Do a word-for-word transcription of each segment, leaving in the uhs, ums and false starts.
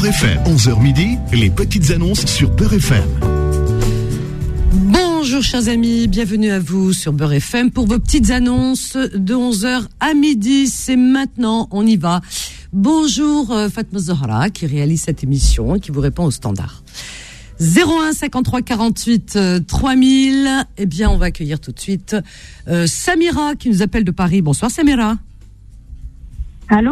F M. onze heures midi, les petites annonces sur Beurre F M. Bonjour chers amis, bienvenue à vous sur Beurre F M pour vos petites annonces de onze heures à midi. C'est maintenant, on y va. Bonjour euh, Fatma Zahra qui réalise cette émission et qui vous répond au standard. zéro un cinquante-trois quarante-huit euh, trois mille. Eh bien, on va accueillir tout de suite euh, Samira qui nous appelle de Paris. Bonsoir Samira. Allô ?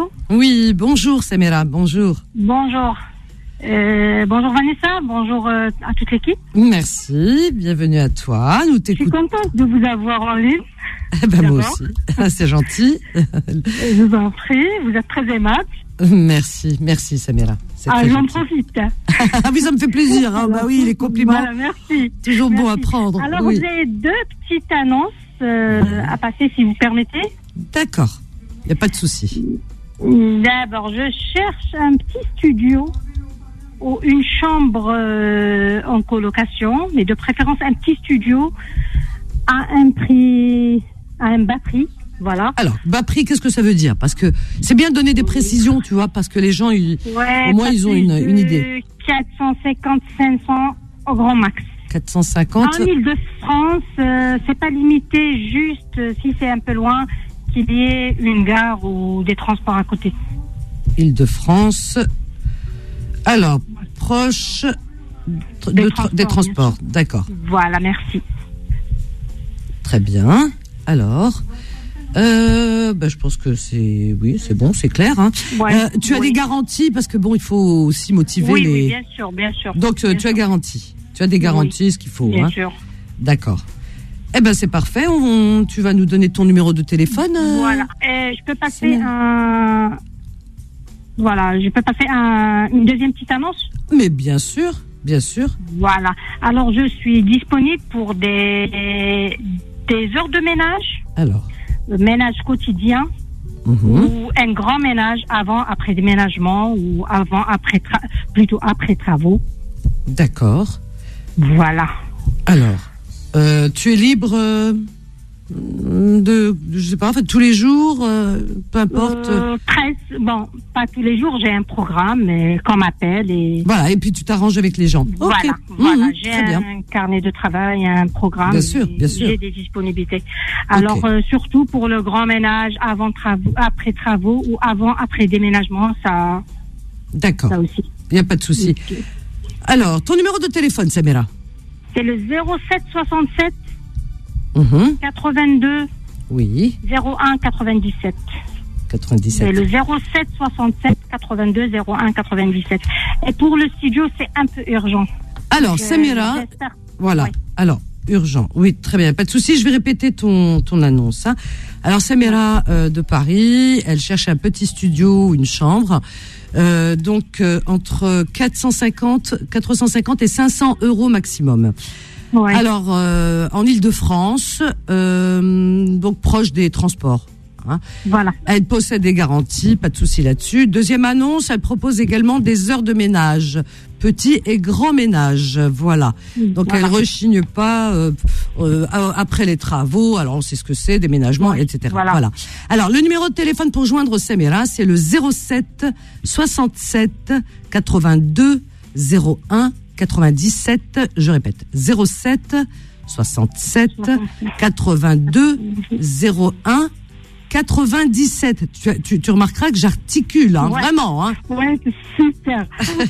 Oui, bonjour Samira, bonjour. Bonjour. Euh, bonjour Vanessa, bonjour euh, à toute l'équipe. Merci, bienvenue à toi. Nous t'écoutons. Je suis contente de vous avoir en ligne. Eh ben moi aussi, c'est gentil. Je vous en prie, vous êtes très aimable. Merci, merci Samira. C'est ah, très j'en gentil. profite. Ah oui, ça me fait plaisir. Hein. Bah oui, les compliments. Voilà, merci. Toujours merci. bon à prendre. Alors, oui. vous avez deux petites annonces euh, à passer, si vous permettez. D'accord, il n'y a pas de souci. D'abord, je cherche un petit studio ou une chambre euh, en colocation, mais de préférence un petit studio à un prix, à un bas prix. Voilà. Alors, bas prix, qu'est-ce que ça veut dire ? Parce que c'est bien de donner des précisions, tu vois, parce que les gens, ils, ouais, au moins, ils ont une, une idée. quatre cent cinquante à cinq cents au grand max. quatre cent cinquante. En Île-de-France, euh, c'est pas limité, juste euh, si c'est un peu loin, qu'il y ait une gare ou des transports à côté. Île-de-France. Alors, proche de, des, de, transports, des transports. D'accord. Voilà, merci. Très bien. Alors, euh, ben, je pense que c'est, oui, c'est bon, c'est clair. Hein. Ouais, euh, tu as oui. des garanties parce que bon, il faut aussi motiver oui, les. Oui, bien sûr, bien sûr. Donc, bien tu sûr. as garantie. Tu as des garanties, oui, ce qu'il faut. Bien hein. sûr. D'accord. Eh ben, c'est parfait. On, tu vas nous donner ton numéro de téléphone. Euh... Voilà. Et je peux passer un. Voilà, je peux passer un... une deuxième petite annonce. Mais bien sûr, bien sûr. Voilà. Alors, je suis disponible pour des des heures de ménage. Alors. Le ménage quotidien. Mm-hmm. Ou un grand ménage avant, après déménagement ou avant, après, tra... plutôt après travaux. D'accord. Voilà. Alors, euh, tu es libre euh, de, je sais pas, en fait, tous les jours, euh, peu importe. Euh, presque, bon, pas tous les jours, j'ai un programme mais qu'on m'appelle et. Voilà, et puis tu t'arranges avec les gens. Voilà, okay. voilà, mmh, j'ai un bien. carnet de travail, un programme. Bien sûr, bien sûr. J'ai des disponibilités. Alors, okay. euh, surtout pour le grand ménage, avant travaux, après travaux ou avant, après déménagement, ça. D'accord. Ça aussi. Il n'y a pas de souci. Okay. Alors, ton numéro de téléphone, Samira? C'est le zéro sept soixante-sept mmh. quatre-vingt-deux oui. zéro un quatre-vingt-dix-sept. quatre-vingt-dix-sept. C'est le zéro sept soixante-sept quatre-vingt-deux zéro un quatre-vingt-dix-sept. Et pour le studio, c'est un peu urgent. Alors, Donc, Samira, euh, voilà. Oui. Alors, urgent. Oui, très bien. Pas de souci. Je vais répéter ton, ton annonce. Hein. Alors, Samira euh, de Paris, elle cherche un petit studio, une chambre. Euh, donc euh, entre quatre cent cinquante et cinq cents euros maximum. Ouais. Alors euh, en Île-de-France, euh, donc proche des transports. Hein. Voilà. Elle possède des garanties, pas de souci là-dessus. Deuxième annonce, elle propose également des heures de ménage, petit et grand ménage. Voilà. Donc voilà. Elle rechigne pas euh, euh, après les travaux. Alors on sait ce que c'est, déménagement, ouais. et cetera. Voilà. voilà. Alors le numéro de téléphone pour joindre Samira, c'est le zéro sept soixante-sept quatre-vingt-deux zéro un quatre-vingt-dix-sept. Je répète, zéro sept soixante-sept quatre-vingt-deux zéro un quatre-vingt-dix-sept. Tu, tu, tu remarqueras que j'articule, hein, ouais. vraiment. Hein. Ouais, c'est super.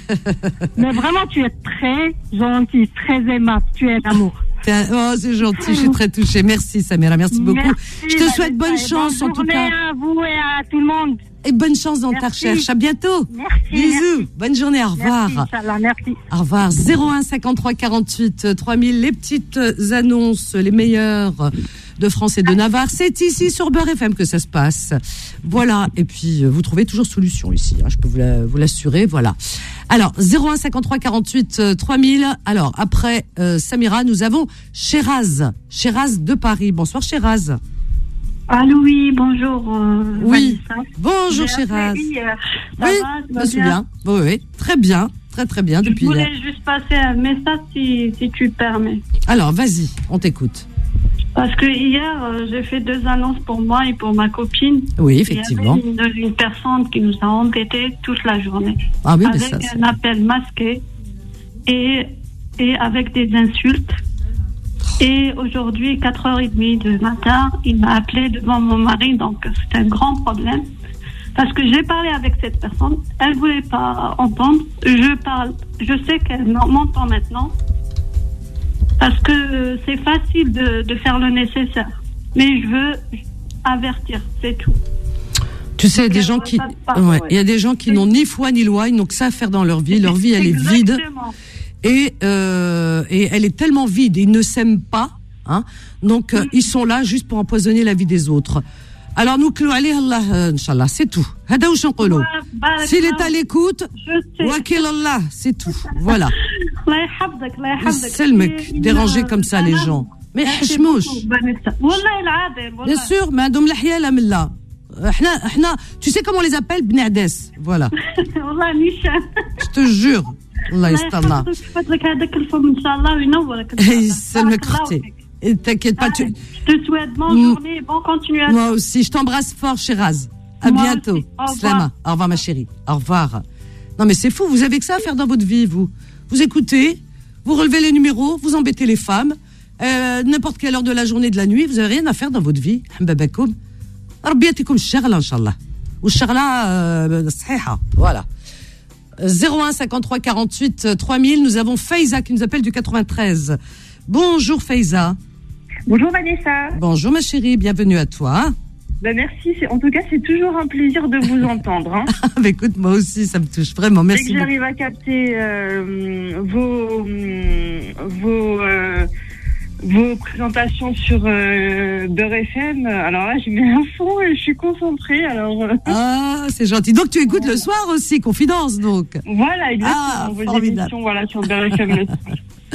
Mais vraiment, tu es très gentil, très aimable. Tu es l'amour. Oh, c'est gentil, je suis très touchée. Merci Samira, merci beaucoup. Merci, je te souhaite bonne chance bonne en tout cas. à vous et à tout le monde. Et bonne chance dans merci. ta recherche. À bientôt. Merci. Bisous. Merci. Bonne journée. Au revoir. Merci, Inch'Allah, merci. Au revoir. zéro un cinquante-trois quarante-huit trois mille. Les petites annonces, les meilleures de France et de Navarre. C'est ici sur Beurre F M que ça se passe. Voilà. Et puis, vous trouvez toujours solution ici. Hein, je peux vous, la, vous l'assurer. Voilà. Alors, zéro un cinquante-trois quarante-huit trois mille. Alors, après euh, Samira, nous avons Sheraz. Sheraz de Paris. Bonsoir, Sheraz. Allô, oui, bonjour. Euh, oui, Vanessa. bonjour Sheraz. Oui, euh, oui je me souviens. Oui, oui, très bien, très très bien. Je depuis voulais là. juste passer un message si, si tu permets. Alors, vas-y, on t'écoute. Parce que hier, euh, j'ai fait deux annonces pour moi et pour ma copine. Oui, effectivement. Il y avait une, une personne qui nous a embêtés toute la journée. Ah oui, avec mais ça, un appel masqué et, et avec des insultes. Et aujourd'hui, quatre heures trente du matin, il m'a appelé devant mon mari, donc c'est un grand problème. Parce que j'ai parlé avec cette personne, elle ne voulait pas entendre. Je parle, je sais qu'elle m'entend maintenant. Parce que c'est facile de, de faire le nécessaire. Mais je veux avertir, c'est tout. Tu sais, des gens qui, ouais, il y a des gens qui n'ont ni foi ni loi, ils n'ont que ça à faire dans leur vie. Leur vie, elle est vide. Et, euh, et elle est tellement vide, ils ne s'aiment pas, hein. Donc, euh, ils sont là juste pour empoisonner la vie des autres. Alors, nous, allez, Allah, Inch'Allah, c'est tout. Hada ou Shanqolo. S'il est à l'écoute, Wakil Allah, c'est tout. Voilà. C'est le mec, déranger comme ça, les gens. Mais hachmouch. Bien sûr, madame Lahia Lamilla. Tu sais comment on les appelle? Bnades. Voilà. Je te jure. Allah yastallah. Et t'inquiète pas, tu... Je te souhaite bonne journée et bonne continuation. Moi aussi, je t'embrasse fort, Shiraz. À Moi bientôt. Au Slama. Au revoir, ma chérie. Au revoir. Non, mais c'est fou, vous avez que ça à faire dans votre vie, vous. Vous écoutez, vous relevez les numéros, vous embêtez les femmes, euh, n'importe quelle heure de la journée, de la nuit, vous n'avez rien à faire dans votre vie. Hambabakoum. Rabbiatikum shagla, Inch'Allah. Ou shagla, sahiha. Voilà. zéro un cinquante-trois quarante-huit trois mille. Nous avons Faiza qui nous appelle du quatre-vingt-treize. Bonjour Faiza. Bonjour Vanessa. Bonjour ma chérie, bienvenue à toi. Ben merci, c'est, en tout cas c'est toujours un plaisir de vous entendre. Hein. bah écoute, moi aussi ça me touche vraiment, merci. Dès que j'arrive à capter euh, vos, vos, euh, vos présentations sur euh, Beurre F M, alors là je mets un fond et je suis concentrée. Alors, euh... Ah, c'est gentil. Donc tu écoutes ouais. le soir aussi, Confidence donc. Voilà, exactement. Ah, vos formidable. émissions voilà, sur Beurre F M le soir.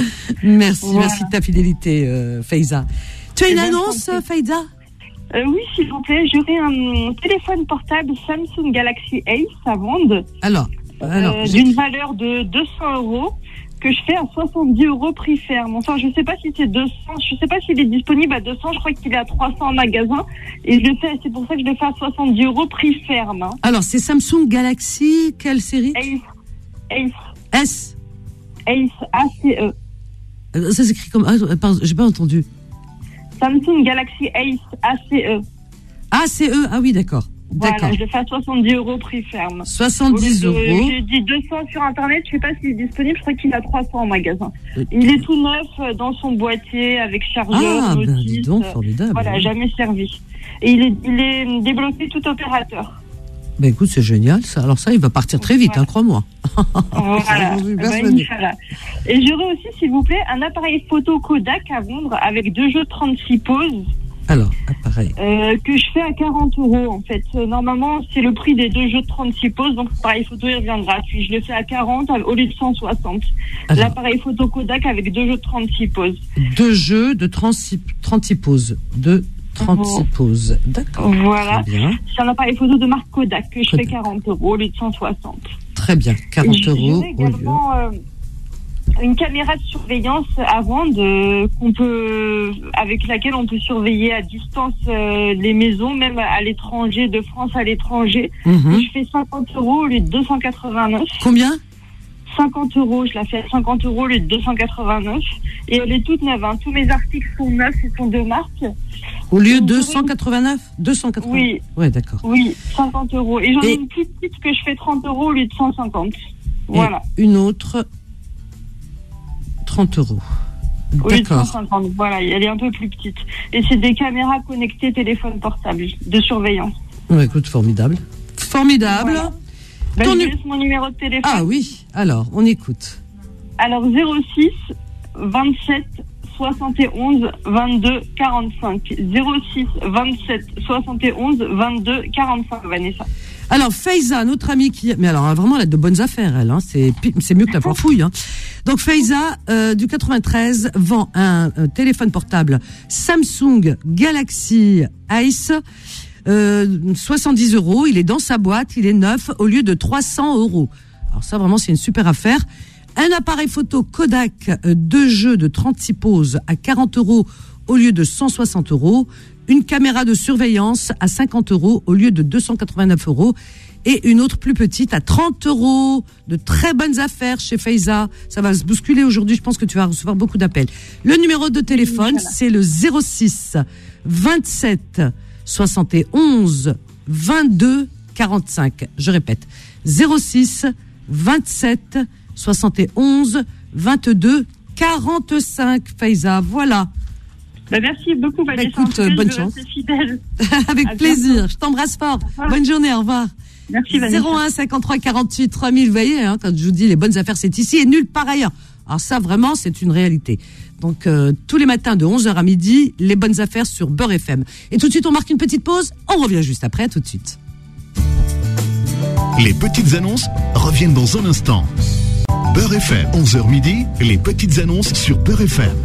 Merci, voilà. merci de ta fidélité, euh, Faiza. Tu as une annonce, Faiza? euh, Oui, s'il vous plaît. J'aurais un téléphone portable Samsung Galaxy Ace à vendre. Alors, alors euh, d'une valeur de deux cents euros que je fais à soixante-dix euros prix ferme. Enfin, je ne sais pas si c'est deux cents. Je ne sais pas s'il est disponible à deux cents. Je crois qu'il est à trois cents en magasin. Et je le fais, c'est pour ça que je le fais à soixante-dix euros prix ferme. Hein. Alors, c'est Samsung Galaxy, quelle série? Ace. Ace. S. Ace, A C E. Ça s'écrit comme... Ah, pardon, j'ai pas entendu. Samsung Galaxy Ace A C E. A C E, ah oui, d'accord. Voilà, d'accord. je le fais à soixante-dix euros prix ferme. soixante-dix euros. J'ai dit deux cents sur Internet, je sais pas s'il est disponible, je crois qu'il a trois cents en magasin. Il est tout neuf dans son boîtier avec chargeur, ah, notice. Ben, dis donc, formidable. Voilà, jamais servi. Et il est, il est débloqué tout opérateur. Ben écoute, c'est génial ça. Alors ça, il va partir très vite, voilà. hein, crois-moi. Voilà. Ben, et j'aurais aussi, s'il vous plaît, un appareil photo Kodak à vendre avec deux jeux de trente-six poses. Alors, appareil. Euh, que je fais à quarante euros en fait. Euh, normalement, c'est le prix des deux jeux de trente-six poses, donc l'appareil photo il revient gratuit. Je le fais à quarante au lieu de cent soixante. Alors, l'appareil photo Kodak avec deux jeux de trente-six poses. Deux jeux de trente-six, trente-six poses. De trente-six oh. poses. D'accord. Voilà. C'est un appareil photo de marque Kodak que je Kodak. fais quarante euros au lieu de cent soixante. Très bien. quarante euros. Également, euh, une caméra de surveillance à vendre euh, qu'on peut, avec laquelle on peut surveiller à distance euh, les maisons, même à l'étranger, de France à l'étranger. Mmh. Je fais cinquante euros au lieu de deux cent quatre-vingt-neuf. Combien? cinquante euros, je la fais à cinquante euros au lieu de deux cent quatre-vingt-neuf. Et elle est toute neuve, hein. Tous mes articles sont neufs, ils sont de marque. Au lieu de deux cent quatre-vingt-neuf? deux cent quatre-vingt-neuf. Oui. Ouais, d'accord. Oui, cinquante euros. Et j'en ai une plus petite que je fais trente euros au lieu de cent cinquante. Voilà. Et une autre, trente euros. Oui, cent cinquante, voilà, elle est un peu plus petite. Et c'est des caméras connectées téléphone portable de surveillance. Ouais, écoute, formidable. Formidable. Voilà. Ben, je laisse mon numéro de téléphone. Ah oui, alors, on écoute. Alors, zéro six vingt-sept soixante et onze vingt-deux quarante-cinq. zéro six vingt-sept soixante et onze vingt-deux quarante-cinq, Vanessa. Alors, Faiza, notre amie qui... Mais alors, vraiment, elle a de bonnes affaires, elle. Hein. C'est, c'est mieux que la fanfouille. Hein. Donc, Faiza, euh, du quatre-vingt-treize, vend un, un téléphone portable Samsung Galaxy Ace, euh, soixante-dix euros. Il est dans sa boîte, il est neuf, au lieu de trois cents euros. Alors ça, vraiment, c'est une super affaire. Un appareil photo Kodak, euh, deux jeux de trente-six poses à quarante euros au lieu de cent soixante euros. Une caméra de surveillance à cinquante euros au lieu de deux cent quatre-vingt-neuf euros. Et une autre plus petite à trente euros. De très bonnes affaires chez Faiza. Ça va se bousculer aujourd'hui. Je pense que tu vas recevoir beaucoup d'appels. Le numéro de téléphone, c'est le zéro six vingt-sept soixante et onze vingt-deux quarante-cinq. Je répète. zéro six vingt-sept soixante et onze vingt-deux quarante-cinq. Faiza, voilà. Ben merci beaucoup, Vanessa. Bah, écoute, euh, bonne chance. Avec à plaisir. Bientôt. Je t'embrasse fort. Bonne journée, au revoir. Merci, Vanessa. zéro un cinquante-trois quarante-huit trois mille, vous voyez, hein, quand je vous dis les bonnes affaires, c'est ici et nulle part ailleurs. Alors ça, vraiment, c'est une réalité. Donc, euh, tous les matins de onze heures à midi, les bonnes affaires sur Beurre F M. Et tout de suite, on marque une petite pause. On revient juste après, tout de suite. Les petites annonces reviennent dans un instant. Beurre F M, onze heures midi, les petites annonces sur Beurre F M.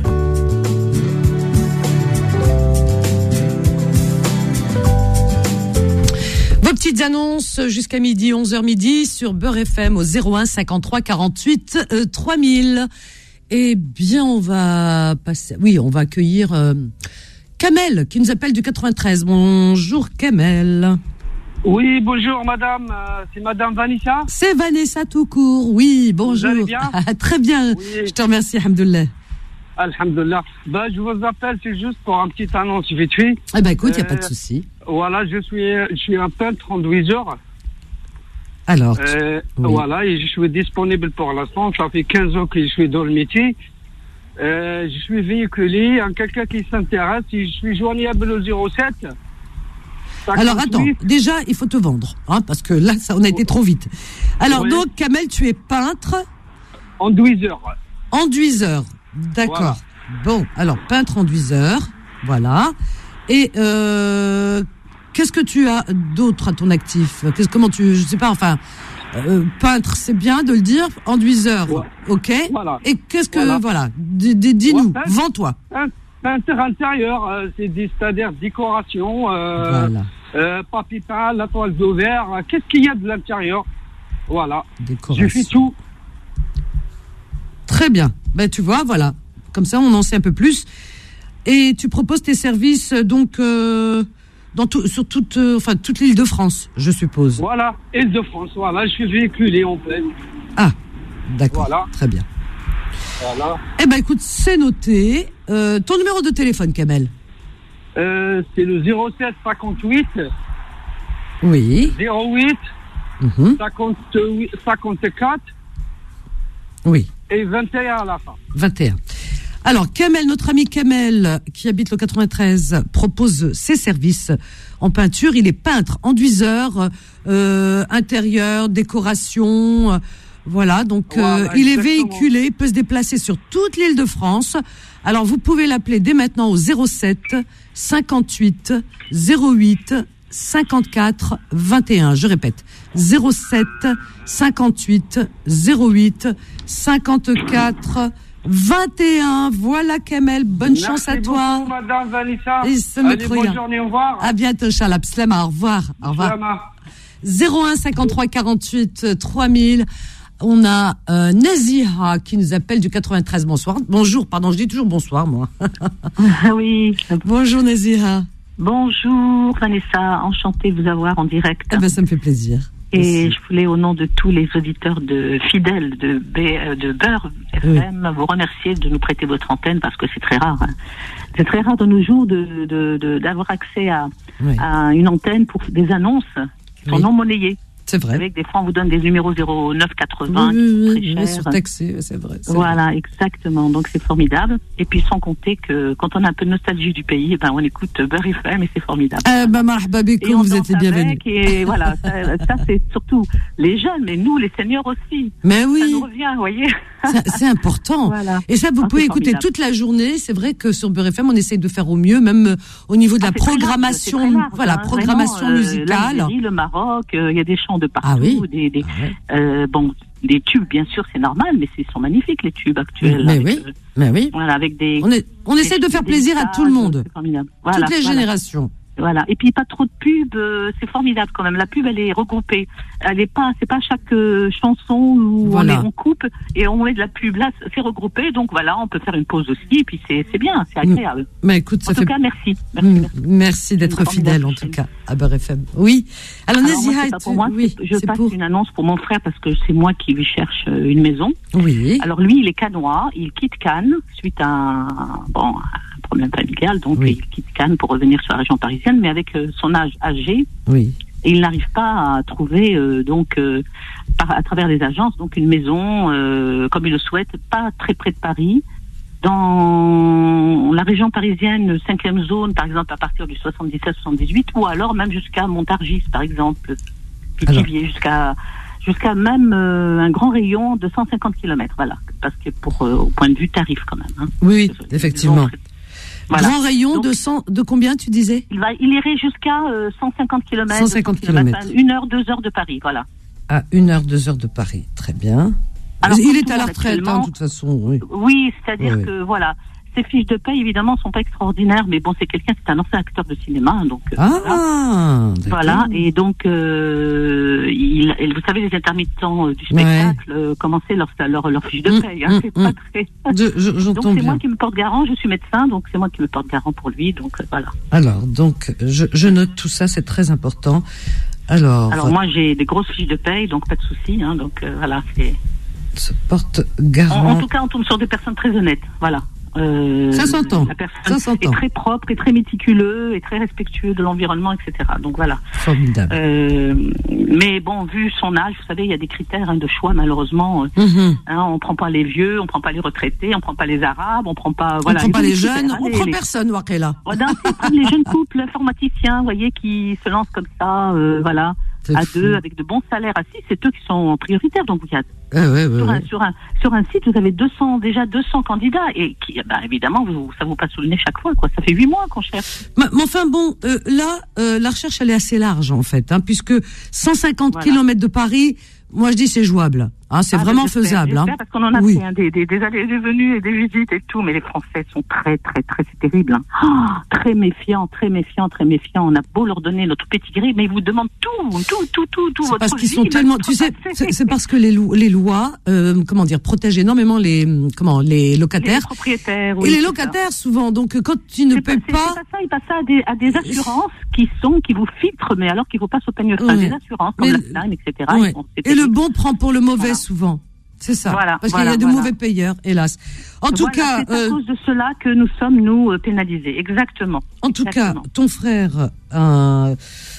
Vos petites annonces jusqu'à midi, onze heures midi sur Beurre F M au zéro un cinquante-trois quarante-huit trois mille. Eh bien, on va passer, oui, on va accueillir euh, Kamel qui nous appelle du quatre-vingt-treize. Bonjour Kamel. Oui, bonjour madame, euh, c'est madame Vanessa. C'est Vanessa tout court, oui, bonjour. Vous allez bien? Très bien, oui. Je te remercie, alhamdoulilah. Alhamdoulilah. Ben, je vous appelle, c'est juste pour un petit annonce vite fait. Eh ben écoute, il euh, n'y a pas de souci. Voilà, je suis, je suis un peintre en douze-heures. Alors euh, oui. Voilà, et je suis disponible pour l'instant. Ça fait quinze ans que je suis dans le métier. Euh, je suis véhiculé. En quelqu'un qui s'intéresse, je suis joignable au zéro sept. Alors attends, déjà il faut te vendre, hein, parce que là ça on a été trop vite. Alors oui. Donc Kamel, tu es peintre enduiseur. Enduiseur, d'accord. Voilà. Bon, alors peintre enduiseur, voilà. Et euh, qu'est-ce que tu as d'autre à ton actif? Qu'est-ce, comment tu, je sais pas, enfin, euh, peintre, c'est bien de le dire. Enduiseur, ouais. Ok. Voilà. Et qu'est-ce que, voilà, voilà d- d- dis-nous, ouais, vends-toi. Peintre intérieur, euh, c'est des, c'est-à-dire décoration, euh, voilà. euh, papier peint, la toile de verre. Euh, qu'est-ce qu'il y a de l'intérieur? Voilà. Je fais tout. Très bien. Ben tu vois, voilà. Comme ça, on en sait un peu plus. Et tu proposes tes services donc euh, dans tout, sur toute, euh, enfin toute l'île de France, je suppose. Voilà, île de France. Voilà, je suis véhiculé en pleine. Ah, d'accord. Voilà. Très bien. Voilà. Eh ben écoute, c'est noté. Euh, ton numéro de téléphone, Kamel? euh, C'est le zéro sept cinquante-huit. Oui. zéro huit. Mm-hmm. cinquante-huit, cinquante-quatre. Oui. Et vingt et un à la fin. vingt et un. Alors, Kamel, notre ami Kamel, qui habite le quatre-vingt-treize, propose ses services en peinture. Il est peintre, enduiseur, euh, intérieur, décoration, euh, voilà. Donc, voilà, euh, il est véhiculé, peut se déplacer sur toute l'île de France. Alors, vous pouvez l'appeler dès maintenant au zéro sept cinquante-huit zéro huit cinquante-quatre vingt et un. Je répète, zéro sept cinquante-huit zéro huit cinquante-quatre vingt et un. Voilà Kamel, bonne Merci chance à beaucoup, toi. Madame Vanessa. Et ce Allez, bonne journée, au revoir. À bientôt, Inch'Allah. Pslama, au revoir. Au revoir. zéro un cinquante-trois quarante-huit trois mille. On a euh, Naziha qui nous appelle du quatre-vingt-treize. Bonsoir. Bonjour, pardon, je dis toujours bonsoir, moi. Oui. Bonjour Naziha. Bonjour Vanessa, enchantée de vous avoir en direct. Eh ben, ça me fait plaisir. Et Merci. Je voulais, au nom de tous les auditeurs de fidèles de, B, de Beurre F M, oui. vous remercier de nous prêter votre antenne parce que c'est très rare. Hein. C'est très rare de nos jours de, de, de, d'avoir accès à, oui. à une antenne pour des annonces qui sont oui. non monnayées. C'est vrai. Avec des fois, on vous donne des numéros zéro neuf quatre-vingts. Oui, oui, oui, oui surtaxé, c'est vrai. C'est voilà, vrai. Exactement. Donc, c'est formidable. Et puis, sans compter que quand on a un peu de nostalgie du pays, ben, on écoute Beurre F M et c'est formidable. Eh ben, marhaba bikoum, vous êtes les bienvenus. Et voilà, ça, ça, c'est surtout les jeunes, mais nous, les seniors aussi. Mais oui. Ça nous revient, vous voyez. Ça, c'est important. Voilà. Et ça, vous ah, pouvez écouter formidable. Toute la journée. C'est vrai que sur Beurre F M, on essaye de faire au mieux, même au niveau de la ah, programmation, large, large, voilà, hein, programmation vraiment, musicale. Euh, le Maroc, il euh, y a des chants de partout. Ah oui. Des, des, ah ouais. euh, bon, des tubes, bien sûr, c'est normal, mais ils sont magnifiques les tubes actuels. Mais avec, oui, euh, mais oui. Voilà, avec des. On, est, on des, essaie de faire plaisir à tout le monde, voilà, toutes les voilà. générations. Voilà. Et puis pas trop de pub, euh, c'est formidable quand même. La pub, elle est regroupée. Elle est pas, c'est pas chaque euh, chanson où voilà. on, est, on coupe et on met de la pub. Là, c'est regroupé, donc voilà, on peut faire une pause aussi. Et puis c'est, c'est bien, c'est agréable. Mais écoute, ça en fait... tout cas, merci. Merci, mmh, merci d'être fidèle en tout cas à Beurre F M. Oui. Alors, Alors Naziha, moi, pour moi, oui, je passe pour... une annonce pour mon frère parce que c'est moi qui lui cherche une maison. Oui. Alors lui, il est cannois, il quitte Cannes suite à un, bon, un problème familial, donc oui. il quitte Cannes pour revenir sur la région parisienne, mais avec euh, son âge âgé, oui. et il n'arrive pas à trouver euh, donc euh, par, à travers les agences donc une maison euh, comme il le souhaite, pas très près de Paris, dans la région parisienne, cinquième zone, par exemple à partir du soixante-dix-sept soixante-dix-huit, ou alors même jusqu'à Montargis, par exemple, Pithiviers, jusqu'à jusqu'à même euh, un grand rayon de cent cinquante kilomètres, voilà, parce que pour euh, au point de vue tarif quand même. Hein. Oui, euh, effectivement. Voilà. Grand rayon donc, de cent, de combien tu disais? Il va, il irait jusqu'à euh, cent cinquante kilomètres. cent cinquante kilomètres. Une heure, deux heures de Paris, voilà. À une heure, deux heures de Paris, très bien. Alors, il est à la retraite, hein, de toute façon. Oui, oui c'est-à-dire oui. que voilà. Ses fiches de paie, évidemment, sont pas extraordinaires, mais bon, c'est quelqu'un, c'est un ancien acteur de cinéma, donc. Euh, ah, voilà. voilà. Et donc, euh, il, et vous savez, les intermittents du spectacle ouais. euh, commençaient leur, leur leur fiche de mmh, paie. Hein, mmh, c'est mmh. pas très. Je, je, donc c'est bien. moi qui me porte garant. Je suis médecin, donc c'est moi qui me porte garant pour lui. Donc euh, voilà. Alors, donc, je, je note tout ça, c'est très important. Alors. Alors moi, j'ai des grosses fiches de paie, donc pas de souci. Hein, donc euh, voilà, c'est. Se porte garant. En, en tout cas, on tombe sur des personnes très honnêtes. Voilà. Euh, ça s'entend. La personne ça s'entend. est très propre, et très méticuleux, et très respectueux de l'environnement, et cetera. Donc voilà. Formidable. Euh, mais bon, vu son âge, vous savez, il y a des critères hein, de choix malheureusement. Mm-hmm. Hein, on prend pas les vieux, on prend pas les retraités, on prend pas les arabes, on prend pas. Voilà, on prend pas les critères, jeunes, hein, on les, prend les... personne, Wakela. Voilà, c'est les jeunes couples informaticiens, vous voyez, qui se lancent comme ça, euh, voilà. À fou. Deux, avec de bons salaires assis, c'est eux qui sont prioritaires. Donc, il y a, ah ouais, ouais, sur, ouais. Un, sur, un, sur un site, vous avez deux cents, déjà deux cents candidats. Et qui, bah, évidemment, vous, ça vous passe sous le nez chaque fois, quoi. Ça fait huit mois qu'on cherche. Mais, mais enfin, bon, euh, là, euh, la recherche, elle est assez large, en fait, hein, puisque cent cinquante voilà. kilomètres de Paris, moi, je dis c'est jouable. Hein, c'est ah, vraiment j'espère, faisable. J'espère, hein. Parce qu'on en a oui. fait hein, des, des, des allées et des venues et des visites et tout, mais les Français sont très, très, très, c'est terrible. Hein. Oh, très méfiants, très méfiants, très méfiants. On a beau leur donner notre petit gré, mais ils vous demandent tout, tout, tout, tout, tout. C'est parce qu'ils sont tellement, tu sais, c'est, c'est parce que les, lo- les lois, euh, comment dire, protègent énormément les, comment, les locataires. Les propriétaires. Oui, et les locataires, ça. souvent. Donc, quand tu ne c'est payes pas, pas. C'est, c'est pas ça, ils passent ça à des, à des assurances qui sont, qui vous filtrent, mais alors qu'il ne faut pas se peigner ça. Des assurances, comme la Time, et cetera. Ouais. Et le bon prend pour le mauvais, voilà. souvent. C'est ça. Voilà, parce voilà, qu'il y a de voilà. mauvais payeurs, hélas. En tout voilà, cas. C'est à euh, cause de cela que nous sommes, nous, euh, pénalisés. Exactement. En tout Exactement. cas, ton frère, euh,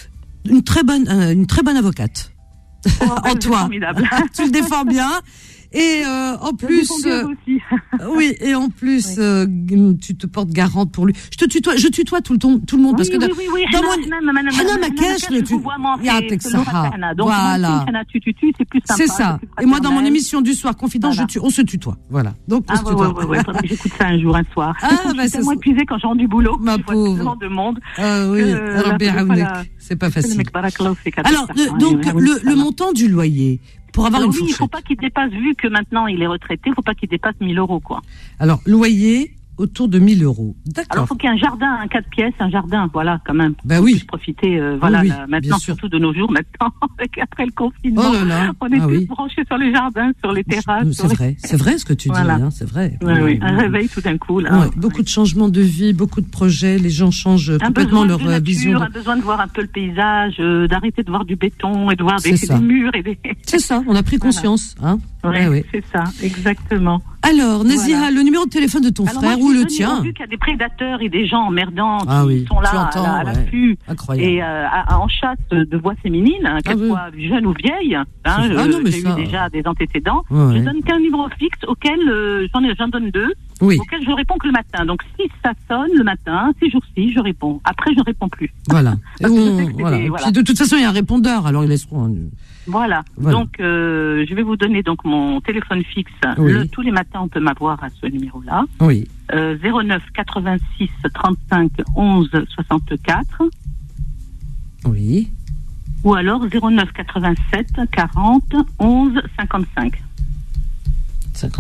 une très bonne, euh, une très bonne avocate. Oh, en toi. Tu le défends bien. Et euh, en plus, euh, aussi. oui, et en plus, oui. euh, tu te portes garante pour lui. Je te tutoie, je tutoie tout le temps, tout le monde oui, parce que oui, oui, oui. dans mon, Hana Makash, le tu, voilà, c'est ça. Et moi, dans mon émission du soir, Confidence, voilà. je tu, on se tutoie, voilà. Donc on ah, se tutoie. Ouais, ouais, ouais, j'écoute ça un jour, un soir. Ah, bah, je suis tellement épuisée quand je rentre du boulot. Ma pauvre. De monde. Ah oui. C'est pas facile. Alors, donc le montant du loyer. Pour avoir Alors une oui, il ne fourchette. faut pas qu'il dépasse, vu que maintenant il est retraité, il ne faut pas qu'il dépasse mille euros, quoi. Alors, loyer autour de mille euros. D'accord. Alors, il faut qu'il y ait un jardin, un quatre pièces, un jardin, voilà, quand même. Ben oui. Puisse profiter, euh, voilà, oui, là, maintenant, surtout de nos jours, maintenant, après le confinement. Oh là là. On est ah tous oui. branchés sur les jardins, sur les terrasses. C'est sur vrai, les... c'est vrai ce que tu voilà. dis, hein, c'est vrai. Oui, oui, oui. Un réveil tout d'un coup, là. Ouais, beaucoup oui. de changements de vie, beaucoup de projets, les gens changent un complètement leur de nature, vision. De... Un besoin de voir un peu le paysage, euh, d'arrêter de voir du béton et de voir des, des murs et des... C'est ça, on a pris conscience, voilà. hein. Ouais, eh oui. C'est ça, exactement. Alors, Naziha, voilà. Le numéro de téléphone de ton Alors frère moi, ou le tien? Vu qu'il y a des prédateurs et des gens emmerdants ah qui oui, sont là entends, à, à ouais. l'affût Incroyable. et euh, à, à, en chasse de voix féminines, hein, qu'elles ah, soient oui. jeunes ou vieilles. Hein, ah, je, non, mais j'ai ça... eu déjà des antécédents. Ouais. Je donne qu'un numéro fixe auquel euh, j'en, ai, j'en donne deux, oui. auquel je réponds que le matin. Donc si ça sonne le matin, ces jours-ci, je réponds. Après, je ne réponds plus. Voilà. et, on, voilà. Des, et voilà. puis de toute façon, il y a un répondeur, alors ils laisseront. Un... Voilà. voilà. Donc, euh, je vais vous donner donc mon téléphone fixe. Oui. Le, tous les matins, on peut m'avoir à ce numéro-là. Oui. Euh, zéro neuf quatre-vingt-six trente-cinq onze soixante-quatre. Oui. Ou alors zéro neuf quatre-vingt-sept quarante onze cinquante-cinq. cinquante-cinq.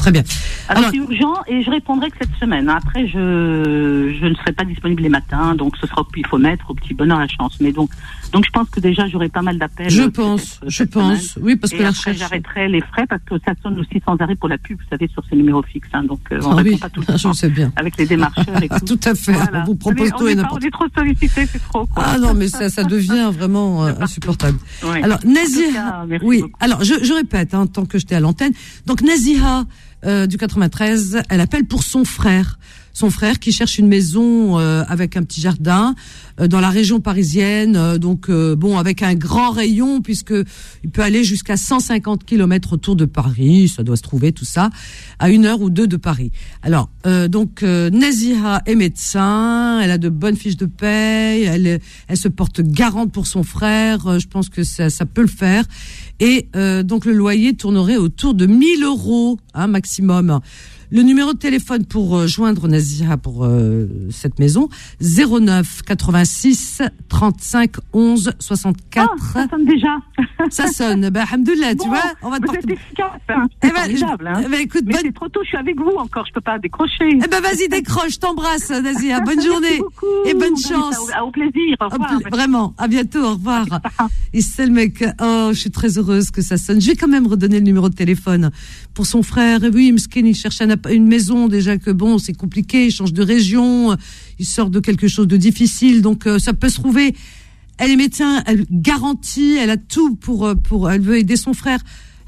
Très bien. Alors, Alors c'est urgent et je répondrai que cette semaine. Après, je, je ne serai pas disponible les matins, donc ce sera au pifomètre, au petit bonheur, la chance. Mais donc, donc je pense que déjà, j'aurai pas mal d'appels. Je pense, je pense. Semaine. Oui, parce et que la après, recherche... j'arrêterai les frais parce que ça sonne aussi sans arrêt pour la pub, vous savez, sur ces numéros fixes. Hein, donc, euh, on ah répond oui, pas tout le temps. Je sais bien. Avec les démarcheurs et tout. Tout à fait. Voilà. On vous propose mais tout et n'importe quoi. On est trop sollicité, c'est trop. Quoi. Ah non, mais ça, ça devient vraiment euh, insupportable. Oui. Alors, Naziha, oui. Beaucoup. Alors, je, je répète, hein, tant que j'étais à l'antenne. Donc, Naziha euh, du quatre-vingt-treize, elle appelle pour son frère. Son frère qui cherche une maison euh, avec un petit jardin euh, dans la région parisienne, euh, donc euh, bon avec un grand rayon puisque il peut aller jusqu'à cent cinquante kilomètres autour de Paris, ça doit se trouver tout ça à une heure ou deux de Paris. Alors euh, donc euh, Naziha est médecin, elle a de bonnes fiches de paye, elle elle se porte garante pour son frère, euh, je pense que ça ça peut le faire et euh, donc le loyer tournerait autour de mille euros hein, maximum. Le numéro de téléphone pour euh, joindre Naziha pour euh, cette maison, zéro neuf quatre-vingt-six trente-cinq onze soixante-quatre. Ah, ça sonne déjà. Ça sonne. Ben, alhamdoulilah, bon, tu vois, on va te porter... porter... efficace, hein. Eh c'est ben, formidable, hein. Eh ben, écoute, mais bonne... c'est trop tôt, je suis avec vous encore, je peux pas décrocher. Eh ben, vas-y, décroche, t'embrasse, Naziha. Bonne journée. Et bonne chance. Au, au plaisir, au revoir. Au, vraiment, à bientôt, au revoir. Et c'est le mec, oh, je suis très heureuse que ça sonne. Je vais quand même redonner le numéro de téléphone pour son frère. Et oui, Mskin, il cherche un, une maison, déjà que bon, c'est compliqué, il change de région, il sort de quelque chose de difficile, donc euh, ça peut se trouver. Elle est médecin, elle garantit, elle a tout pour, pour, elle veut aider son frère.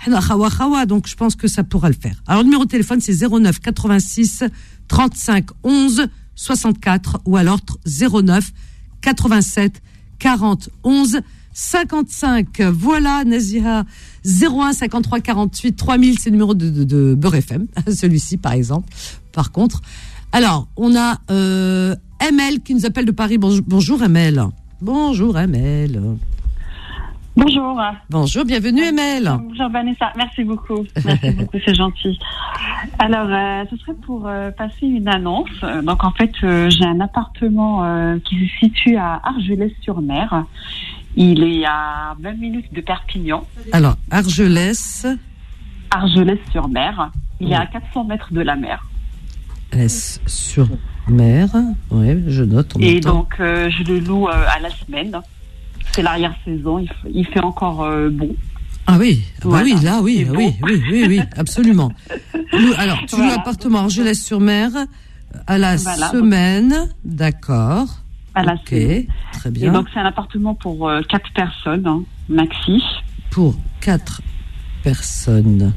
Donc je pense que ça pourra le faire. Alors le numéro de téléphone c'est zéro neuf quatre-vingt-six trente-cinq onze soixante-quatre ou alors zéro neuf quatre-vingt-sept quarante onze cinquante-cinq. Voilà Naziha. Zéro un cinquante-trois quarante-huit trois mille, c'est le numéro de, de, de Beurre F M, celui-ci par exemple. Par contre, alors on a euh, M L qui nous appelle de Paris. Bonjour, bonjour M L. Bonjour M L. Bonjour. Bonjour, bienvenue M L. Bonjour Vanessa, merci beaucoup. Merci beaucoup, c'est gentil. Alors, euh, ce serait pour euh, passer une annonce. Donc en fait, euh, j'ai un appartement euh, qui se situe à Argelès-sur-Mer. Il est à vingt minutes de Perpignan. Alors, Argelès. Argelès-sur-Mer. Il oui. est à quatre cents mètres de la mer. Argelès-sur-Mer. Oui, je note. En Et donc, euh, je le loue euh, à la semaine. C'est l'arrière-saison. Il, f- il fait encore euh, bon. Ah oui, voilà. Bah oui, là, oui, oui, bon. oui, oui, oui, absolument. Alors, tu voilà. loues l'appartement Argelès-sur-Mer à la voilà. semaine. D'accord. À la ok, semaine. Très bien. Et donc, c'est un appartement pour euh, quatre personnes, hein, maxi. Pour quatre personnes.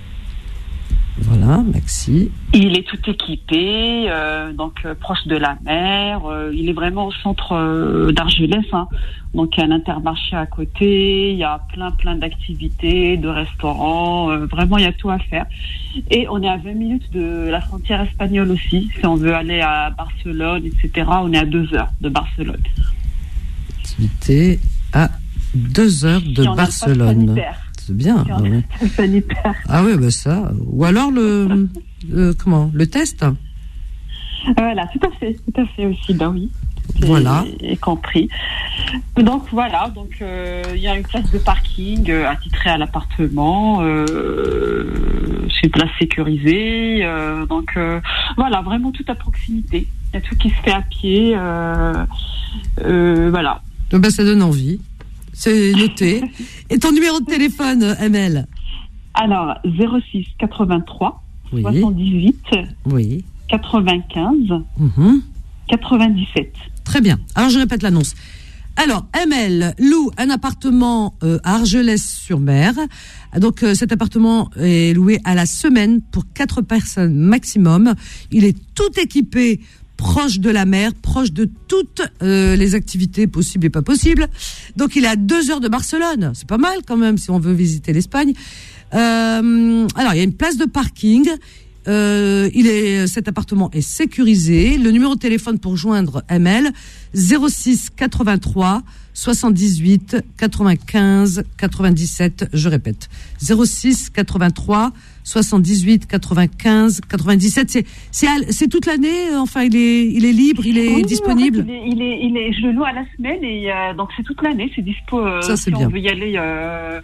Voilà, maxi. Il est tout équipé, euh, donc euh, proche de la mer. Euh, il est vraiment au centre euh, d'Argelès. Hein. Donc, il y a un intermarché à côté. Il y a plein, plein d'activités, de restaurants. Euh, vraiment, il y a tout à faire. Et on est à vingt minutes de la frontière espagnole aussi. Si on veut aller à Barcelone, et cetera, on est à deux heures de Barcelone. Activité à deux heures de si Barcelone. C'est bien. Ah, ouais. Ah oui, bah ça. Ou alors le, le comment, le test. Voilà, tout à fait, tout à fait aussi. Ben oui. Voilà. Et compris. Donc voilà, donc il euh, y a une place de parking euh, attitrée à l'appartement. Euh, c'est une place sécurisée. Euh, donc euh, voilà, vraiment tout à proximité. Il y a tout qui se fait à pied. Euh, euh, voilà. Ben, ça donne envie. C'est noté. Et ton numéro de téléphone, M L? Alors, zéro six quatre-vingt-trois oui. soixante-dix-huit oui. quatre-vingt-quinze mmh. quatre-vingt-dix-sept. Très bien. Alors, je répète l'annonce. Alors, M L loue un appartement euh, à Argelès-sur-Mer. Donc, euh, cet appartement est loué à la semaine pour quatre personnes maximum. Il est tout équipé, proche de la mer, proche de toutes euh, les activités possibles et pas possibles. Donc, il est à deux heures de Barcelone. C'est pas mal quand même si on veut visiter l'Espagne. Euh, alors, il y a une place de parking. Euh, il est, cet appartement est sécurisé. Le numéro de téléphone pour joindre M L, zéro six quatre-vingt-trois soixante-dix-huit quatre-vingt-quinze quatre-vingt-dix-sept. Je répète, zéro six quatre-vingt-trois soixante-dix-huit quatre-vingt-quinze quatre-vingt-dix-sept. C'est c'est c'est toute l'année. Enfin, il est il est libre, il est oui, disponible. En fait, il, est, il est il est je le loue à la semaine et euh, donc c'est toute l'année. C'est dispo. Euh, Ça c'est si bien. on veut y aller, euh,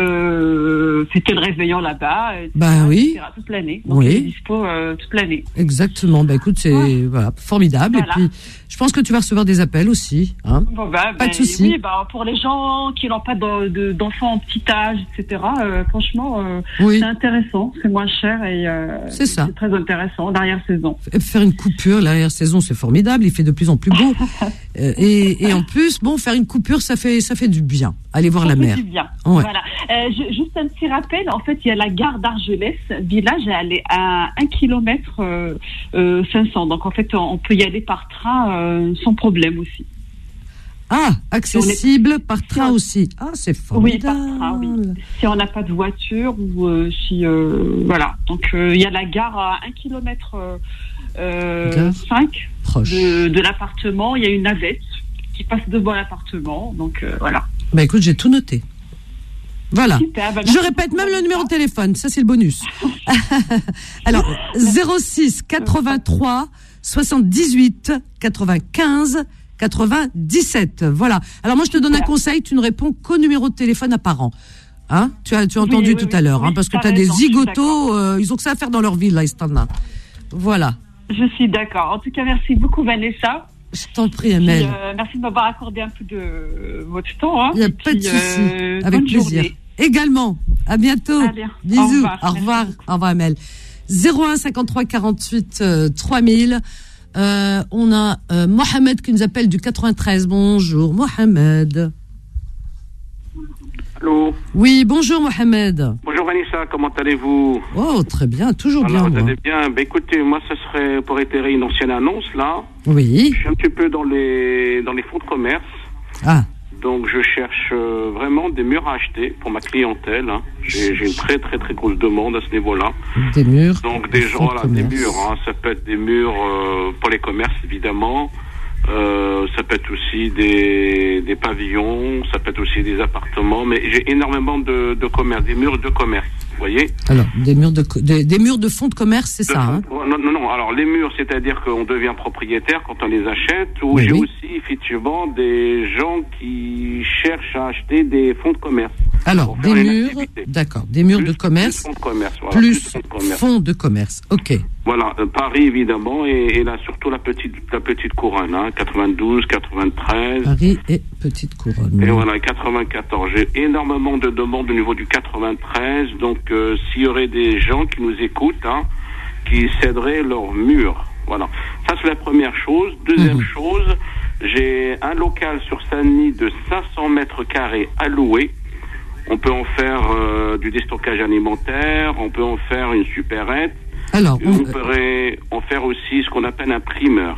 euh, c'était le réveillon là-bas. Et cetera, bah oui. et cetera, toute l'année. Donc oui. il est dispo euh, toute l'année. Exactement. Bah écoute, c'est ouais. voilà formidable. Voilà. Et puis je pense que tu vas recevoir des appels aussi. Hein. Bon, bah, pas bah, de souci. Oui, bah, pour les gens qui n'ont pas de, de, d'enfants en petit âge, et cetera. Euh, franchement, euh, oui. c'est intéressant, c'est moins cher et euh, c'est ça. C'est très intéressant l'arrière-saison. Faire une coupure l'arrière-saison, c'est formidable. Il fait de plus en plus beau. euh, et, et en plus, bon, faire une coupure, ça fait ça fait du bien. Allez voir ça la fait mer. Du bien. Ouais. Voilà. Euh, je, juste un petit rappel. En fait, il y a la gare d'Argelès, village, elle est à un kilomètre euh, euh, cinq cents. Donc en fait, on peut y aller par train euh, sans problème aussi. Ah, accessible est... par train aussi. Ah, c'est formidable. Oui, par train, oui. Si on n'a pas de voiture ou euh, si... Euh, voilà. Donc, il euh, y a la gare à un kilomètre euh, cinq de, de l'appartement. Il y a une navette qui passe devant l'appartement. Donc, euh, voilà. Bah écoute, j'ai tout noté. Voilà. Super, bah, je répète même le numéro de téléphone. Ça, c'est le bonus. Alors, zéro six quatre-vingt-trois soixante-dix-huit quatre-vingt-quinze quatre-vingt-dix-sept. Voilà. Alors moi je te donne un conseil, tu ne réponds qu'au numéro de téléphone apparent. Hein? Tu as tu as entendu oui, tout oui, à l'heure, oui, hein, parce que tu as des zigotos, euh, ils ont que ça à faire dans leur ville là, Istana. Voilà. Je suis d'accord. En tout cas, merci beaucoup Vanessa. Je t'en prie, Amel. Euh, merci de m'avoir accordé un peu de euh, votre temps. Hein. Il n'y a et pas puis, de souci. Euh, Avec plaisir. Journée. Également. À bientôt. Allez, bisous. Au revoir. Au revoir. Au revoir, Amel. zéro un cinquante-trois quarante-huit trois mille. Euh, on a euh, Mohamed qui nous appelle du quatre-vingt-treize. Bonjour Mohamed. Allô. Oui, bonjour Mohamed. Bonjour Vanessa, comment allez-vous? Oh, très bien, toujours Alors, bien. Vous allez bien. Ben, écoutez, moi, ce serait pour itérer une ancienne annonce, là. Oui. Je suis un petit peu dans les, dans les fonds de commerce. Ah. Donc, je cherche euh, vraiment des murs à acheter pour ma clientèle. Hein. J'ai, j'ai une très, très, très grosse demande à ce niveau-là. Des murs. Donc, des gens, voilà, des murs. Hein. Ça peut être des murs euh, pour les commerces, évidemment. Euh, ça peut être aussi des, des pavillons, ça peut être aussi des appartements, mais j'ai énormément de, de commerce, des murs de commerce, vous voyez. Alors, des murs de, des, des murs de fonds de commerce, c'est de ça, fond, hein? Non, non, non, alors les murs, c'est-à-dire qu'on devient propriétaire quand on les achète, ou oui, j'ai oui. aussi, effectivement, des gens qui cherchent à acheter des fonds de commerce. Alors, des murs, d'accord, des murs plus, de commerce, plus fonds de commerce, voilà, plus, plus fonds de commerce. Fonds de commerce, ok. Voilà, euh, Paris évidemment, et, et là surtout la petite, la petite couronne, hein, quatre-vingt-douze, quatre-vingt-treize. Paris et petite couronne. Et voilà, quatre-vingt-quatorze. J'ai énormément de demandes au niveau du quatre-vingt-treize, donc euh, s'il y aurait des gens qui nous écoutent, hein, qui céderaient leurs murs. Voilà, ça c'est la première chose. Deuxième mmh. chose, j'ai un local sur Saint-Denis de cinq cents mètres carrés à louer. On peut en faire euh, du déstockage alimentaire, on peut en faire une supérette. Alors, on, on pourrait en faire aussi ce qu'on appelle un primeur.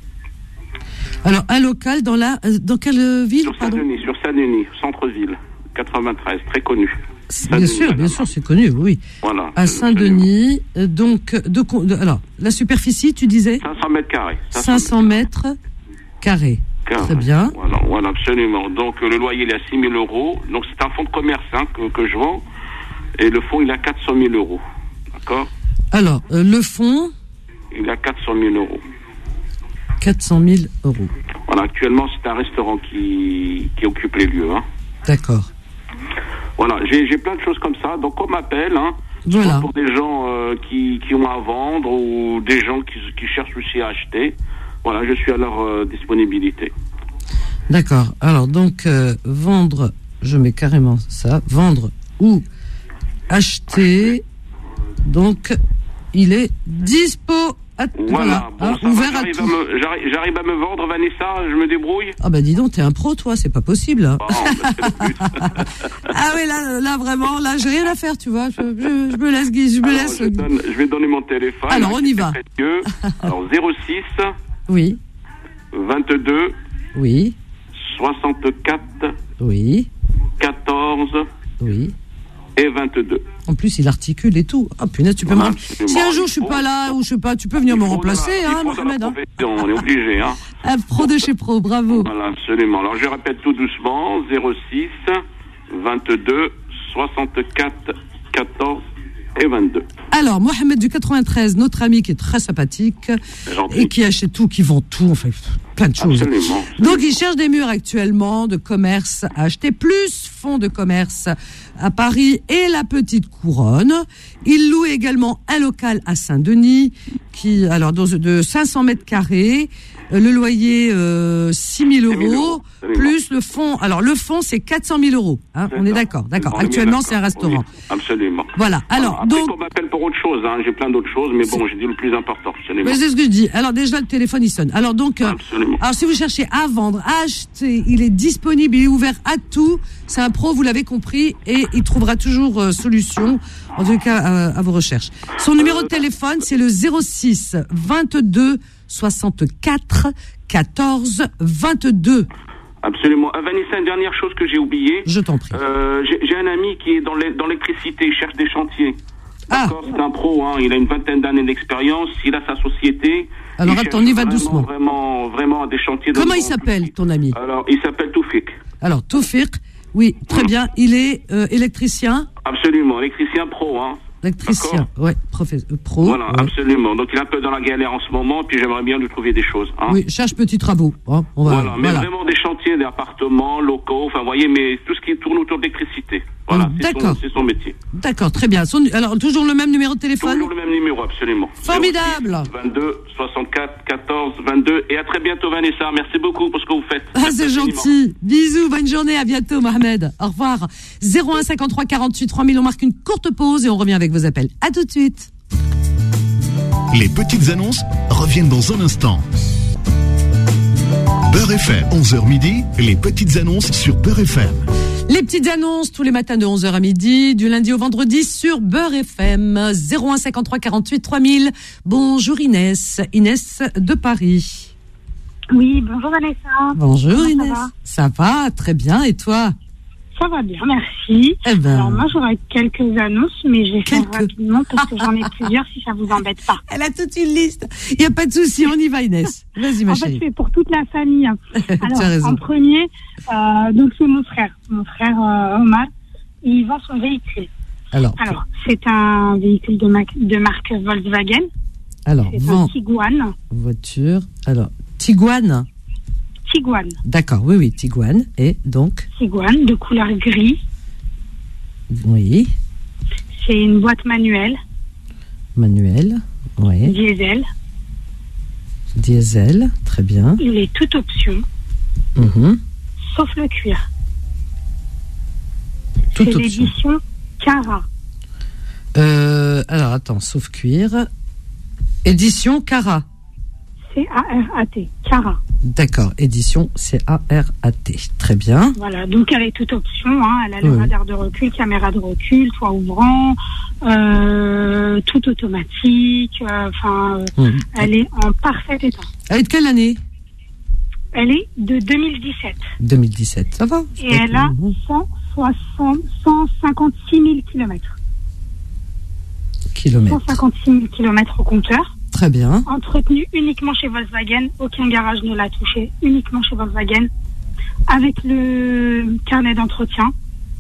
Alors, un local dans la dans quelle ville? Sur Saint-Denis, sur Saint-Denis, centre-ville, quatre-vingt-treize, très connu. Bien sûr, bien sûr, c'est connu, oui. Voilà. À Saint-Denis, euh, donc, de, de, alors, la superficie, tu disais? cinq cents mètres carrés. cinq cents mètres carrés. Carré. Très bien. Voilà, voilà, absolument. Donc, euh, le loyer, il est à six mille euros. Donc, c'est un fonds de commerce hein, que, que je vends. Et le fonds, il a quatre cent mille euros. D'accord? Alors, euh, le fonds? Il a quatre cent mille euros. quatre cent mille euros. Voilà, actuellement, c'est un restaurant qui, qui occupe les lieux. Hein. D'accord. Voilà, j'ai, j'ai plein de choses comme ça. Donc, on m'appelle, hein, voilà. Pour des gens euh, qui, qui ont à vendre ou des gens qui, qui cherchent aussi à acheter. Voilà, je suis à leur euh, disponibilité. D'accord. Alors, donc, euh, vendre, je mets carrément ça, vendre ou acheter. Donc, il est dispo. À, voilà, voilà bon, hein, ça ouvert va, à j'arrive, tout. à me, j'arrive, j'arrive à me vendre, Vanessa, je me débrouille. Ah bah dis donc, t'es un pro, toi, c'est pas possible. Hein. Bon, bah, c'est le but. Ah oui, là, là vraiment, là, j'ai rien à faire, tu vois. Je, je, je me laisse, je me Alors, laisse. Je, donne, je vais donner mon téléphone. Alors, on y va. Alors, zéro six. Oui. vingt-deux. Oui. soixante-quatre. Oui. quatorze. Oui. et vingt-deux. En plus, il articule et tout. Ah, punaise, tu peux voilà, me... Si un jour je suis pas là, ou je sais pas, tu peux venir me remplacer, hein, Mohamed. Hein. On est obligé, hein. Un pro de chez pro, bravo. Voilà, absolument. Alors, je répète tout doucement, zéro six, vingt-deux, soixante-quatre, quatorze et vingt-deux. Alors, Mohamed du quatre-vingt-treize, notre ami qui est très sympathique et qui achète tout, qui vend tout, enfin, plein de choses. Absolument. Donc, il cherche des murs actuellement de commerce à acheter, plus fonds de commerce à Paris et la Petite Couronne. Il loue également un local à Saint-Denis, qui, alors, de cinq cents mètres carrés, le loyer, euh, six mille euros, plus le fonds. Alors, le fonds, c'est quatre cent mille euros. Hein, on est d'accord, d'accord. Actuellement, c'est un restaurant. Oui, absolument. Voilà. Alors, Après, donc. on m'appelle pour autre chose, hein. J'ai plein d'autres choses, mais bon, j'ai dit le plus important. Mais c'est ce que je dis. Alors, déjà, le téléphone, il sonne. Alors, donc, euh, alors, si vous cherchez à vendre, à acheter, il est disponible, il est ouvert à tout. C'est un pro, vous l'avez compris, et il trouvera toujours euh, solution, en tout cas, à, à vos recherches. Son numéro de téléphone, c'est le zéro six, vingt-deux, soixante-quatre, quatorze, vingt-deux. Absolument. Euh, Vanessa, une dernière chose que j'ai oubliée. Je t'en prie. Euh, j'ai, j'ai un ami qui est dans, les, dans l'électricité, il cherche des chantiers. D'accord, ah. C'est un pro, hein, il a une vingtaine d'années d'expérience, il a sa société. Alors attends, on y va vraiment, doucement. Vraiment, vraiment des chantiers. Comment il s'appelle, ton ami? Alors, il s'appelle Toufik. Alors, Toufik, oui, très mmh. bien. Il est euh, électricien? Absolument, électricien pro, hein. Électricien, ouais, professe, pro. Voilà, ouais. Absolument. Donc il est un peu dans la galère en ce moment, puis j'aimerais bien lui trouver des choses. Hein. Oui, cherche petits travaux. Hein, on va, voilà, mais voilà. vraiment des chantiers, des appartements, locaux, enfin, vous voyez, mais tout ce qui tourne autour de l'électricité. Voilà, c'est son, c'est son métier. D'accord, très bien. Son, alors, toujours le même numéro de téléphone? Toujours le même numéro, absolument. Formidable. zéro six, vingt-deux, soixante-quatre, quatorze, vingt-deux. Et à très bientôt, Vanessa. Merci beaucoup pour ce que vous faites. Ah, c'est gentil. Bisous, bonne journée, à bientôt, Mohamed. Au revoir. zéro un cinquante-trois quarante-huit trois mille, on marque une courte pause et on revient avec vos appels. À tout de suite. Les petites annonces reviennent dans un instant. Beurre F M, onze heures midi, les petites annonces sur Beurre F M. Les petites annonces tous les matins de onze heures à midi, du lundi au vendredi sur Beurre F M. zéro un cinquante-trois quarante-huit trois mille. Bonjour Inès. Inès de Paris. Oui, bonjour Vanessa. Bonjour Comment Inès. Ça va? Ça va, très bien. Et toi? Ça va bien, merci. Eh ben... Alors moi, j'aurais quelques annonces, mais je vais faire quelques... rapidement parce que j'en ai plusieurs si ça vous embête pas. Elle a toute une liste. Il n'y a pas de souci, on y va Inès. Vas-y ma en chérie. En fait, c'est pour toute la famille. Alors, tu as raison. En premier, euh, donc c'est mon frère. Mon frère euh, Omar, il vend son véhicule. Alors, Alors c'est un véhicule de, ma- de marque Volkswagen. Alors, c'est vend... un Tiguan. Voiture. Alors, Tiguan. Tiguan. D'accord, oui, oui, Tiguan. Et donc Tiguan, de couleur gris. Oui. C'est une boîte manuelle. Manuelle, oui. Diesel. Diesel, très bien. Il est toute option. Mmh. Sauf le cuir. Toute C'est option. l'édition Cara. Euh, alors, attends, sauf cuir. Édition Cara. C A R A T, Cara. D'accord, édition C A R A T. Très bien. Voilà, donc elle est toute option. Hein. Elle a le oui. radar de recul, caméra de recul, toit ouvrant, euh, tout automatique. Enfin, euh, mmh. Elle est en parfait état. Elle est de quelle année? Elle est de deux mille dix-sept. deux mille dix-sept, ça va. Et elle a cent soixante, cent cinquante-six mille kilomètres. Kilomètres. cent cinquante-six mille kilomètres au compteur. Très bien. Entretenu uniquement chez Volkswagen. Aucun garage ne l'a touché. Uniquement chez Volkswagen. Avec le carnet d'entretien.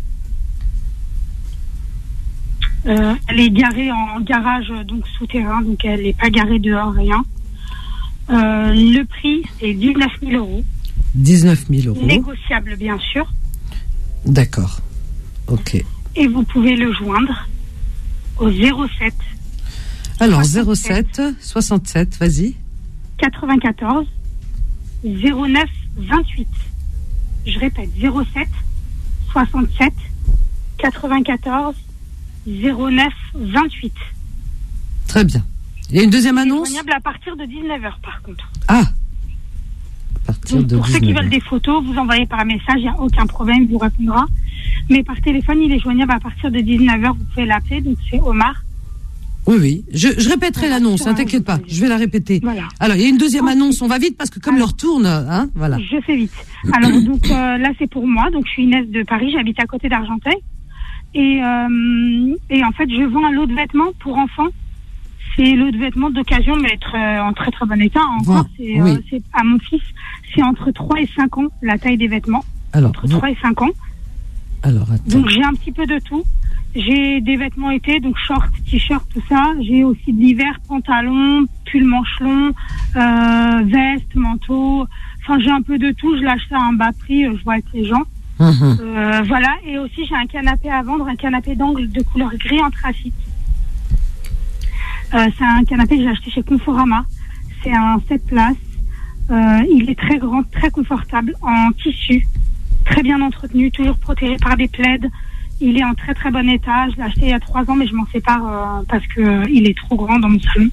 Euh, elle est garée en garage donc souterrain. Donc elle n'est pas garée dehors, rien. Euh, le prix, c'est dix-neuf mille euros. dix-neuf mille euros. Négociable, bien sûr. D'accord. Ok. Et vous pouvez le joindre au zéro sept. Alors, zéro sept, soixante-sept, vas-y. quatre-vingt-quatorze, zéro neuf, vingt-huit. Je répète, zéro sept, soixante-sept, quatre-vingt-quatorze, zéro neuf, vingt-huit. Très bien. Il y a une deuxième annonce? Joignable à partir de dix-neuf heures, par contre. Ah! À partir Donc, de pour dix-neuf heures. ceux qui veulent des photos, vous envoyez par message, il n'y a aucun problème, il vous répondra. Mais par téléphone, il est joignable à partir de dix-neuf heures, vous pouvez l'appeler, donc c'est Omar. Oui, oui. Je, je répéterai voilà, l'annonce, ne hein, t'inquiète pas. Je vais la répéter. Voilà. Alors, il y a une deuxième okay. annonce. On va vite parce que comme l'heure tourne, hein, voilà. Je fais vite. Alors, donc, euh, là, c'est pour moi. Donc, je suis Inès de Paris. J'habite à côté d'Argenteuil. Et, euh, et en fait, je vends un lot de vêtements pour enfants. C'est lot de vêtements d'occasion, mais être euh, en très très bon état. Encore, oh, c'est, oui. euh, c'est à mon fils, c'est entre trois et cinq ans, la taille des vêtements. Alors, entre vous... trois et cinq ans. Alors, attends. Donc j'ai un petit peu de tout. J'ai des vêtements été, donc shorts, t-shirts, tout ça. J'ai aussi de l'hiver, pantalons, pull manche long, euh, veste, manteau. Enfin, j'ai un peu de tout. Je lâche ça à un bas prix. Je vois avec les gens. Mmh. Euh, voilà. Et aussi, j'ai un canapé à vendre, un canapé d'angle de couleur gris anthracite. Euh, c'est un canapé que j'ai acheté chez Conforama. C'est un sept places. Euh, il est très grand, très confortable, en tissu, très bien entretenu, toujours protégé par des plaids. Il est en très très bon état. Je l'ai acheté il y a trois ans, mais je m'en sépare euh, parce que euh, il est trop grand dans mon salon.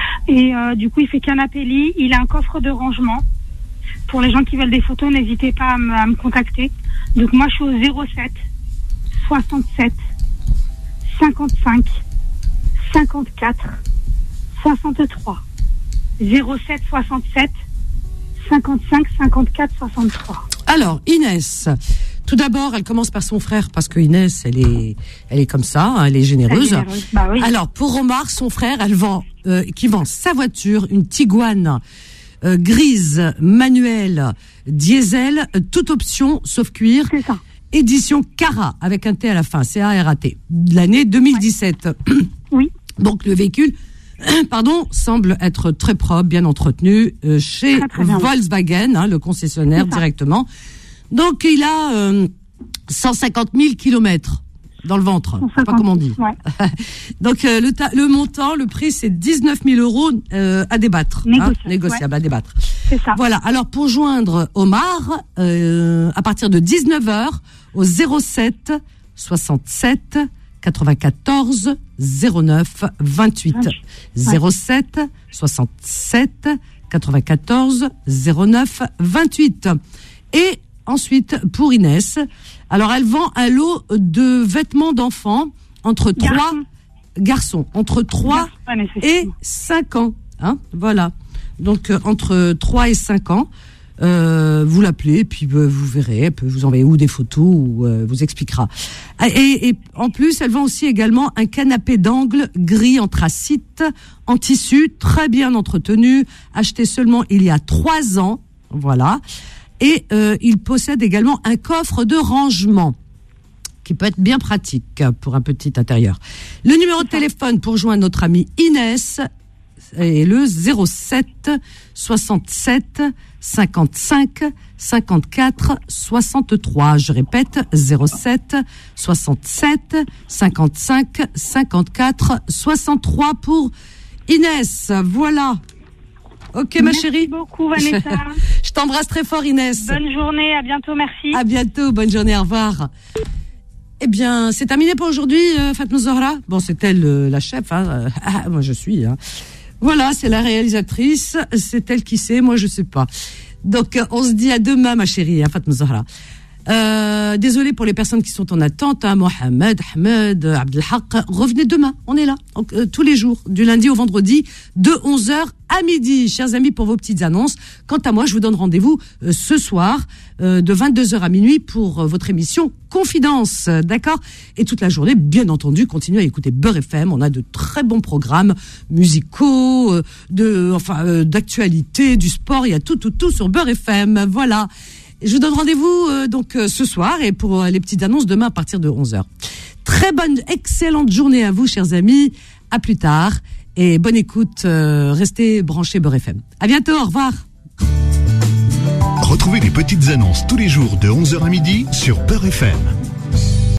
Et euh, du coup, il fait canapé-lit. Il a un coffre de rangement. Pour les gens qui veulent des photos, n'hésitez pas à me, à me contacter. Donc moi, je suis au zéro sept soixante-sept cinquante-cinq cinquante-quatre soixante-trois. zéro sept soixante-sept cinquante-cinq cinquante-quatre soixante-trois. Alors, Inès, tout d'abord, elle commence par son frère parce que Inès, elle est, elle est comme ça, hein, elle est généreuse. Elle est généreuse. Bah oui. Alors, pour Omar, son frère, elle vend, euh, qui vend sa voiture, une Tiguan euh, grise, manuelle, diesel, euh, toute option, sauf cuir. C'est ça. Édition Cara, avec un T à la fin, C A R A T, de l'année deux mille dix-sept. Ouais. Oui. Donc, le véhicule, pardon, semble être très propre, bien entretenu, euh, chez très, très Volkswagen, hein, le concessionnaire directement. Donc, il a euh, cent cinquante mille kilomètres dans le ventre. Je sais pas comment on dit. Ouais. Donc, euh, le, ta- le montant, le prix, c'est dix-neuf mille euros euh, à débattre. Négociable. Hein, négociable, ouais. À débattre. C'est ça. Voilà. Alors, pour joindre Omar, euh, à partir de dix-neuf heures, au zéro sept soixante-sept quatre-vingt-quatorze zéro neuf vingt-huit. zéro sept soixante-sept quatre-vingt-quatorze zéro neuf vingt-huit. Et ensuite, pour Inès, alors elle vend un lot de vêtements d'enfants entre trois garçons, garçons entre trois et cinq ans. Hein, voilà. Donc, euh, entre trois et cinq ans. Euh, vous l'appelez, puis euh, vous verrez, elle peut vous envoyer ou des photos ou euh, vous expliquera. Et, et en plus, elle vend aussi également un canapé d'angle gris anthracite en tissu, très bien entretenu, acheté seulement il y a trois ans, voilà. Et euh, il possède également un coffre de rangement qui peut être bien pratique pour un petit intérieur. Le numéro de téléphone pour joindre notre amie Inès est le zéro sept soixante-sept cinquante-cinq cinquante-quatre soixante-trois. Je répète, zéro sept soixante-sept cinquante-cinq cinquante-quatre soixante-trois pour Inès. Voilà. Ok, ma merci chérie. Merci beaucoup, Vanessa. Je t'embrasse très fort, Inès. Bonne journée, à bientôt, merci. À bientôt, bonne journée, au revoir. Eh bien, c'est terminé pour aujourd'hui, euh, Fatma Zahra. Bon, c'est elle euh, la chef, hein. Ah, moi je suis, hein. Voilà, c'est la réalisatrice, c'est elle qui sait, moi je sais pas. Donc on se dit à demain, ma chérie, hein, Fatma Zahra. Euh, désolé pour les personnes qui sont en attente, hein, Mohamed, Ahmed, Abdelhaq. Revenez demain, on est là, donc, euh, tous les jours, du lundi au vendredi, de onze heures à midi. Chers amis, pour vos petites annonces. Quant à moi, je vous donne rendez-vous euh, ce soir, euh, de vingt-deux heures à minuit, pour euh, votre émission Confidence, euh, d'accord? Et toute la journée, bien entendu, continuez à écouter Beurre F M. On a de très bons programmes musicaux, euh, de, enfin, euh, d'actualité, du sport. Il y a tout, tout, tout sur Beurre F M. Voilà. Je vous donne rendez-vous euh, donc euh, ce soir et pour euh, les petites annonces demain à partir de onze heures. Très bonne, excellente journée à vous, chers amis. À plus tard et bonne écoute. Euh, restez branchés Beurre F M. À bientôt. Au revoir. Retrouvez les petites annonces tous les jours de onze heures à midi sur Beurre F M.